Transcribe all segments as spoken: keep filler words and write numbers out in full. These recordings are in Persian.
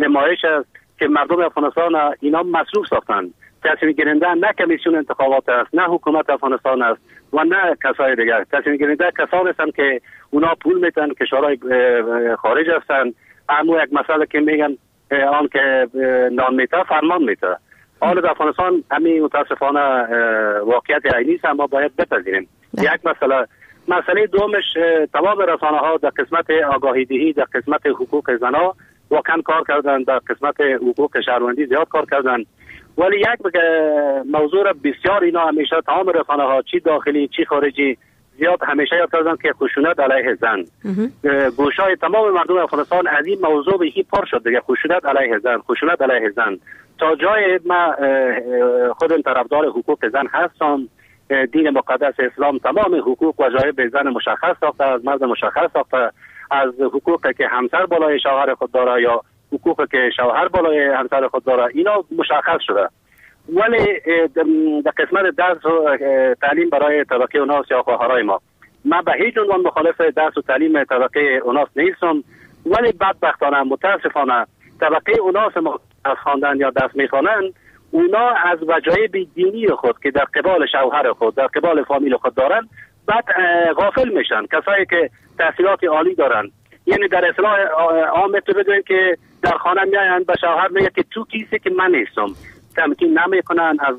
نمایش است که مردم افغانستان اینا مصروف ساختن. تصمیم گیرنده نه کمیسیون انتخابات است، نه حکومت افغانستان است و نه کسای دیگر. تصمیم گیرنده کسانی هستند که اونا پول میتن، کشورهای خارج هستند. اما یک مسئله که میگن آن که نان میته فرمان میته. حال در افغانستان همین متاسفانه واقعیت عینی است، اما باید بپذیریم. یک مسئله مسئله دومش تمام رسانه ها در قسمت آگاهی دهی، در قسمت حقوق زنها واقعا کار کردن، در قسمت حقوق شهروندی زیاد کار کردن. ولی یک موضوع بسیار اینا همیشه تمام رسانه ها چی داخلی چی خارجی زیاد همیشه یاد کردن که خشونت علیه زن. گوشای تمام مردم افغانستان از این موضوع به هی پر شد دیگه، خشونت علیه زن، خشونت علیه زن. تا جای ما خودم طرفدار حقوق زن هستم. دین مقدس اسلام تمام حقوق و جای به زن مشخص ساخته، از مرد مشخص ساخته، از حقوقی که همسر بالای شوهر خود داره یا حقوقی که شوهر بالای همسر خود داره اینا مشخص شده. ولی در قسمت درس و تعلیم برای طبقه اوناس یا خواهرای ما، من به هیچ عنوان مخالف درس و تعلیم طبقه اوناس نیستم، ولی بدبختانه متاسفانه طبقه اوناس ما از خواندن یا درس میخوانند، اونا از وجایب دینی خود که در قبال شوهر خود در قبال فامیل خود دارن بعد غافل میشن. کسایی که تحصیلات عالی دارن، یعنی در اصطلاح عام تو بدونید که در خانه میاین به شوهر میگه که تو کیسه که من نیستم، تمکین نمیکنن از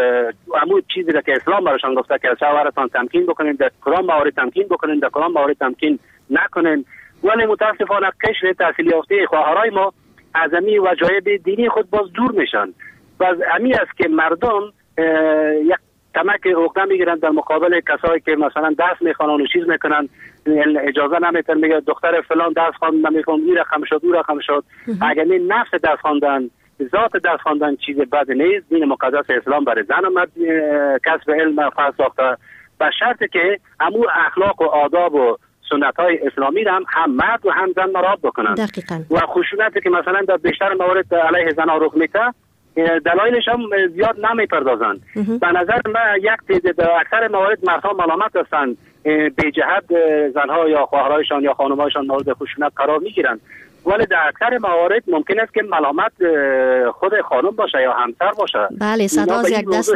عمود چیزی که اسلام براشان گفته که از شوهرتان تمکین بکنین، در کدام موارد تمکین بکنین، در کدام موارد تمکین نکنین. ولی متاسفانه قشر تحصیل یافته خواهرای ما از امی وجایب دینی خود باز دور میشن. باز امی است که مردم یک کمک عقده میگیرن در مقابل کسایی که مثلا درس میخوانن و چیز میکنن، اجازه نمیتن، میگه دختر فلان درس خواند نمیخوام، این رقم شد اون رقم شد. اگر نه نفس درس خواندن، ذات درس خواندن چیز بد نیست. دین مقدس اسلام برای زن و مرد کسب علم فرض ساخته، به شرط که امور اخلاق و آداب و سنت های اسلامی را هم هم مرد و هم زن مراعات بکنن. دقیقاً. و خشونتی که مثلا در بیشتر موارد علیه زن ها رخ میده دلایلش هم زیاد نمیپردازن. به نظر من یک در اکثر موارد مردها ملامت هستند، به جهت زنها یا خواهرایشان یا خانمایشان مورد خشونت قرار میگیرن، ولی در اکثر موارد ممکن است که ملامت خود خانم باشه یا همسر باشه. بله، صدا از یک دست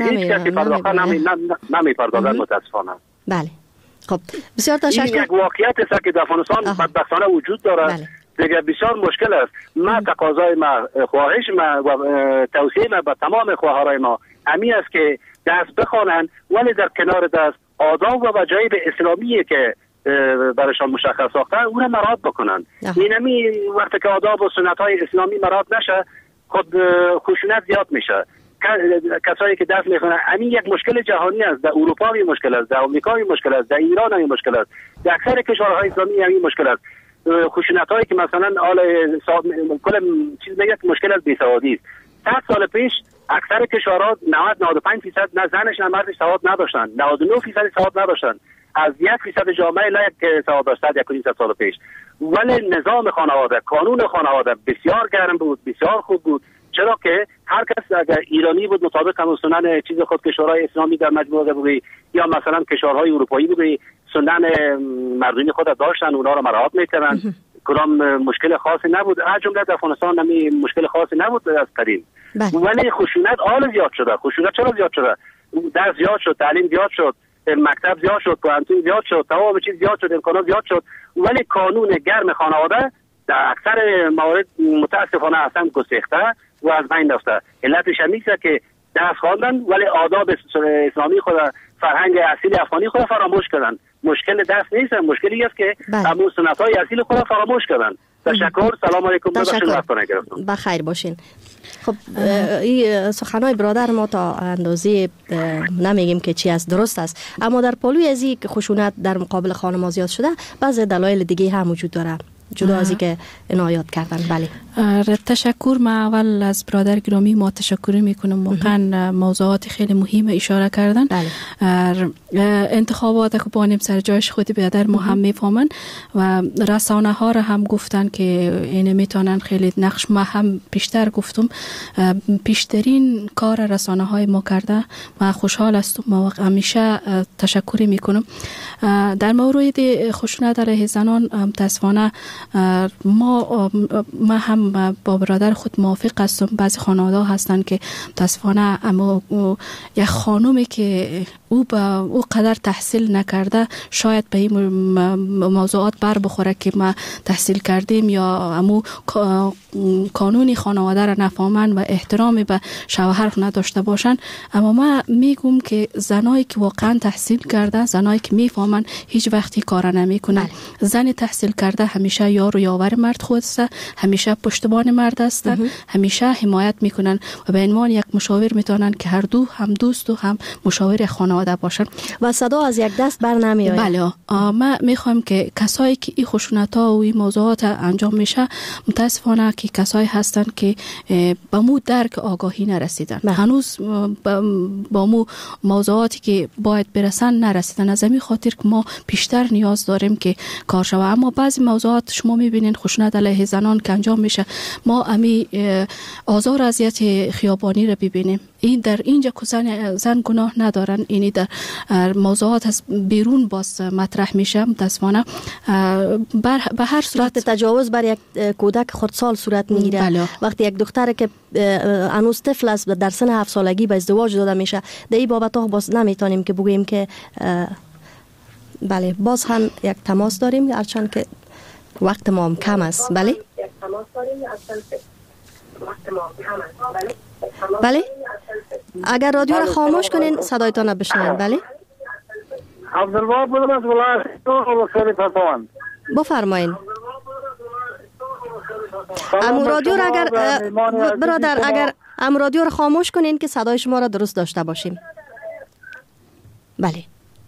نمیپردازن متاسفانه. بله. خب بسیار تشکر. این یک واقعیت است که در افغانستان بدبختانه وجود داره. بله. دیگه بسیار مشکل است. ما تقاضای ما، خواهش ما و توصیه ما به تمام خواهرای ما همین است که درس بخوانند، ولی در کنار درس آداب و وجایب اسلامی که برایشان مشخص ساخته اون را مراعات بکنند. اینمی وقتی که آداب و سنت های اسلامی مراعات نشه، خود خشونت زیاد میشه. کسایی که درس میخونن، همین یک مشکل جهانی است. در اروپا هم مشکل است، در آمریکا هم مشکل است، در ایران هم مشکل است، در اکثر کشورهای اسلامی هم مشکل است. خشونت هایی که مثلا حال کل چیز میگه مشکل از بیسوادی است. صد سال پیش اکثر کشورها نود تا نود و پنج درصد نه زنش نه مردش سواد نداشتن، نود و نه درصد سواد نداشتن. از یک درصد جامعه لایق سواد داشتن یک سال پیش. ولی نظام خانواده، قانون خانواده بسیار گرم بود، بسیار خوب بود. چرا که هر کس اگر ایرانی بود مطابق هم سنن چیز خود کشورهای اسلامی در مجموعه بودی یا مثلا کشورهای اروپایی بودی سنن مردمی خود داشتن، اونا رو مراعات میکردن. کدام مشکل خاصی نبود، از جمله در افغانستان هم مشکل خاصی نبود از قدیم. ولی خشونت آل زیاد شده. خشونت چرا زیاد شده؟ درس زیاد شد، تعلیم زیاد شد، مکتب زیاد شد، پانتون زیاد شد، تمام چیز زیاد شد، امکانات زیاد شد، ولی قانون گرم خانواده در اکثر موارد متاسفانه اصلا گسیخته و از بین رفته. علتش همین است که درس خواندن ولی آداب اسلامی خود، فرهنگ اصیل افغانی خود فراموش کردن. مشکل درس نیست، مشکلی است که همون سنت‌های اصیل خود فراموش کردن. تشکر. سلام علیکم. بخیر باشین. خب این سخنای برادر ما تا اندازه نمیگیم که چی است درست است، اما در پالوی از این خشونت در مقابل خانم زیاد شده بعضی دلایل دیگه هم وجود داره جدا از اینکه عنایت کردن. بله تشکر. ما اول از برادر گرامی ما تشکر میکنم، واقعا موضوعات خیلی مهم اشاره کردن. بله. انتخابات که بانیم سر جایش خودی بیادر ما هم میفهمن و رسانه ها را هم گفتن که اینه میتونن خیلی نقش، ما هم پیشتر گفتم پیشترین کار رسانه های ما کرده و خوشحال هستم و همیشه تشکر میکنم. در مورد خشونت علیه زنان متاسفانه ما ما هم با برادر خود موافق هستم. بعضی خانواده هستند که متاسفانه اما یک خانومی که او با او قدر تحصیل نکرده شاید به این موضوعات بر بخوره که ما تحصیل کردیم یا امو قانونی خانواده را نفهمن و احترامی به شوهر نداشته باشن. اما ما میگم که زنایی که واقعا تحصیل کرده، زنایی که میفهمن هیچ وقتی کار نمیکنن. زن تحصیل کرده همیشه یار و یاور مرد خود است، همیشه پشتبان مرد است، همیشه حمایت میکنن و به عنوان یک مشاور میتونن که هر دو هم دوست و هم مشاور خانواده باشن و صدا از یک دست بر نمیاد. بله، ما میخوایم که کسایی که این خشونت ها و این موضوعات انجام میشه، متاسفانه که کسایی هستن که با مو درک آگاهی نرسیدن، بله. هنوز با مو موضوعاتی که باید برسن نرسیدن. از همین خاطر که ما بیشتر نیاز داریم که کار شود. اما بعضی موضوعات شما میبینین خشونت علیه زنان که انجام میشه، ما امی آزار اذیت خیابانی رو ببینیم. این در اینجا که زن, زن گناه ندارن، اینی در موضوعات از بیرون باز مطرح میشه. متاسفانه به هر صورت تجاوز بر یک کودک خردسال صورت میگیره. بله. وقتی یک دختر که هنوز طفل است در سن هفت سالگی به ازدواج داده میشه، در این بابت ها باز نمیتونیم که بگوییم که بله. باز هم یک تماس داریم، هرچند که وقت ما هم کم است. بله یک تماس داریم، هرچند که وقت ما هم کم است. بله بله اگر رادیو را خاموش کنین صدایتان را بشنویم. بله عبدالوهاب بودم از ولایت پتوان. بفرمایین. ام رادیو را اگر برادر اگر ام رادیو را خاموش کنین که صدای شما را درست داشته باشیم. بله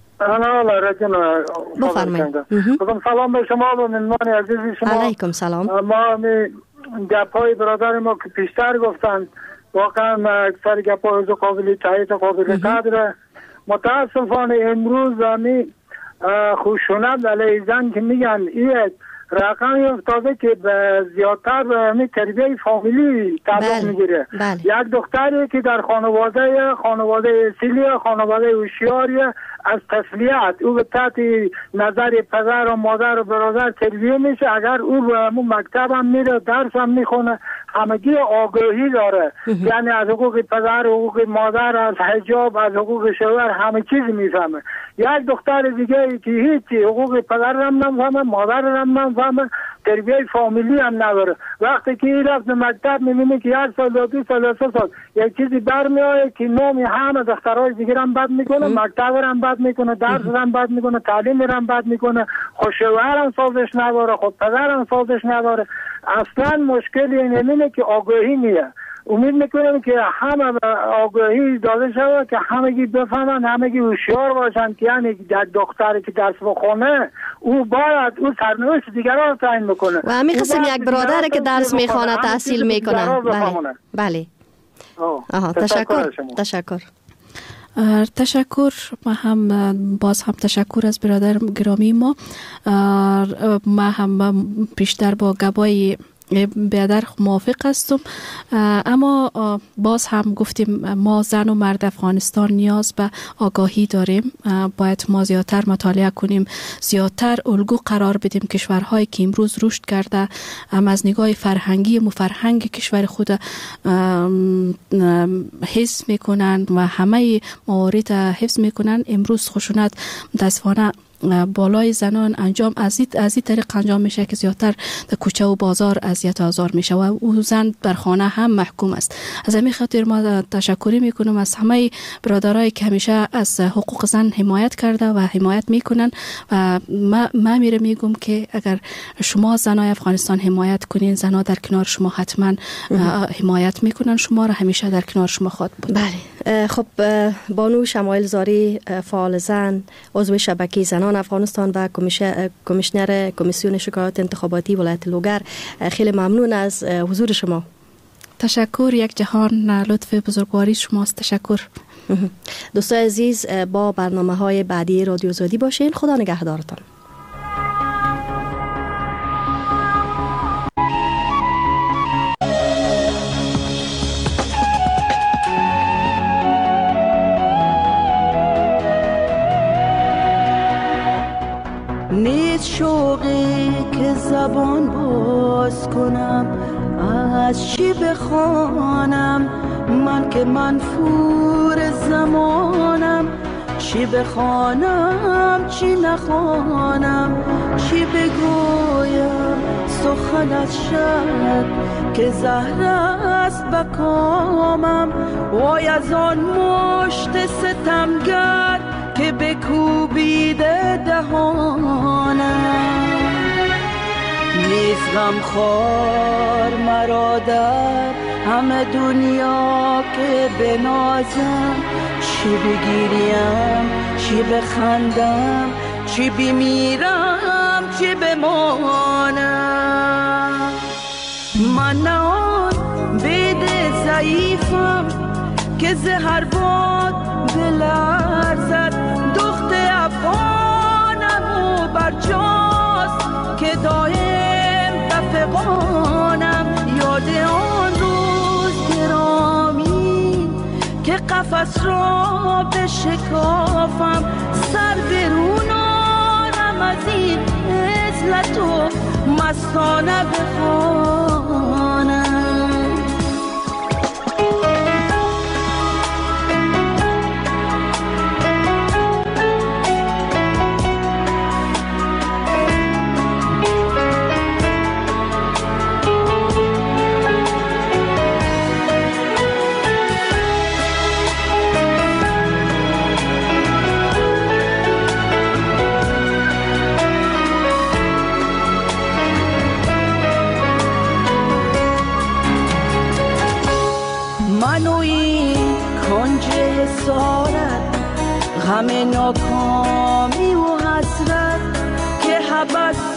بفرمایید. سلام به شما و مهمان عزیز شما. علیکم سلام. ما می گپای برادر ما که پیشتر گفتند واقعا اکثر گپای از قابل تایید قابل قدر. متاسفانه امروز می خشونت علیه زن که میگن این رقمی افتاده که به زیادتر می تربیه فامیلی تعلق میگیره. یک دختری که در خانواده خانواده اصیلی خانواده هوشیاری از تسلیت او به تحت نظر پدر و مادر و برادر تربیه میشه. اگر او به مکتب هم میره، درس هم میخونه، همگی آگاهی داره. یعنی از حقوق پدر و حقوق مادر، از حجاب، از حقوق شوهر، همه چیز میفهمه. یک دختر دیگه که هیچی حقوق پدر هم نمیفهمه، مادر هم نمیفهمه، تربیه فامیلی هم نداره. وقتی که این رفت مکتب میبینه که یک سال دو سال و سه سال یک چیزی برمیآید که نامی همه دخترای دیگر هم بد میکنه، مکتب هم بد میکنه، درس هم بد میکنه، تعلیم هم بد میکنه، خود شوهر هم سازش نداره، خود پدر هم سازش نداره. اصلا مشکل اینه که آگاهی نیه. امید میکنم که همه آگاهی داده شود که همگی بفهمن، همگی هوشیار باشن که یعنی در دختری که درس بخونه او باید او سرنوشت دیگران رو تعیین بکنه. و همین قسم یک برادر که درس میخونه تحصیل میکنه. بله بله. آها تشکر تشکر تشکر. ما هم باز هم تشکر از برادر گرامی ما. ما هم بیشتر با گبای بیادر موافق هستم. اما باز هم گفتیم ما زن و مرد افغانستان نیاز به آگاهی داریم. باید ما زیادتر مطالعه کنیم، زیادتر الگو قرار بدیم کشورهایی که امروز رشد کرده، هم از نگاه فرهنگی و فرهنگ کشور خود حفظ میکنن و همه موارد حفظ میکنن. امروز خشونت متاسفانه بالای زنان انجام از این از این طریق انجام میشه که زیادتر در کوچه و بازار اذیت و آزار میشه و او زن در خانه هم محکوم است. از همین خاطر ما تشکری میکنم از همه برادرایی که همیشه از حقوق زن حمایت کرده و حمایت میکنن و ما, ما میره میگم که اگر شما زنای افغانستان حمایت کنین، زنا در کنار شما حتما حمایت میکنن، شما را همیشه در کنار شما خواهد بود. بله. خب بانو شمایل زاری، فعال زن، عضو شبکه زنان افغانستان و کمیشنر کمیسیون شکایات انتخاباتی ولایت لوگر، خیلی ممنون از حضور شما. تشکر. یک جهان لطف بزرگواری شماست. تشکر. دوستان عزیز، با برنامه های بعدی رادیو آزادی باشین. خدا نگهدارتان. نیست شوقی که زبان زبان باز کنم، از چی بخوانم من که منفور زمانم. چی بخوانم چی نخوانم، چی بگویم سخن از شب که زهر است بکامم. وای از آن مشت ستمگر که بکوبیده دهانم. نیست غمخوار مرا در همه دنیا که بنازم. چی بگیریم چی بخندم، چی بمیرم چی بمانم. من نه آن بید ضعیفم که زهر باد بلرزد. دخت افغانم و برجاست که دایم دفقانم. یاد آن روز گرامی که قفس را بشکافم، سر برونانم از این عزلت و مستانه بخوانم. غم ناکامی و حسرت که حبس